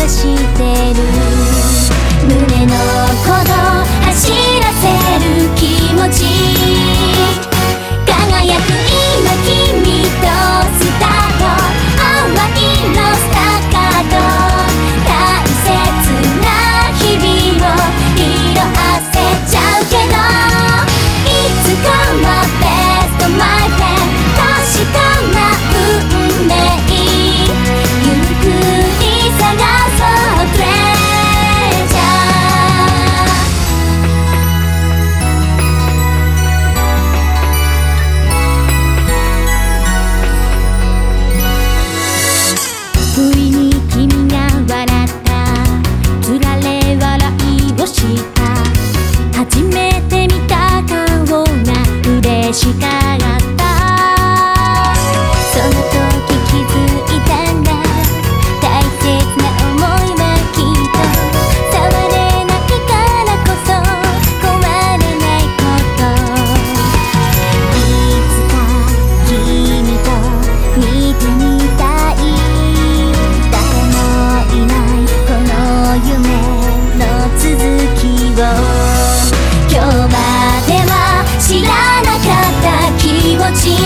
してる。胸の鼓動走らせる気持ち、輝く今君とスタート。淡いのスタッカート、大切な日々を色あせちゃうけど、いつかはベストマイフレンド、確かな運命、ゆっくり探そうトレジャー。不意に君が笑った、つられ笑いをした、初めて見た顔が嬉しかった。その時気づいたんだ、大切な想いはきっと触れないからこそ壊れないこと。いつか君と見てみたい、誰もいないこの夢の続きを。今日までは知らなかった気持ち、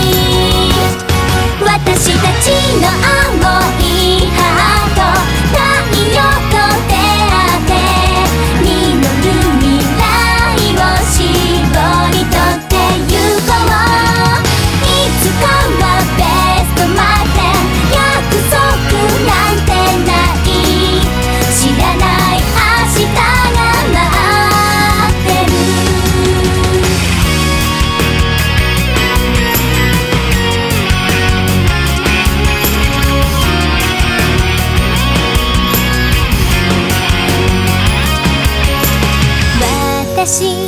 私たちの青いハート、太陽と出会って実る未来を絞り取ってゆこう。いつかはベストマイフレンド、約束なんてない、知らない明日が待ってる。私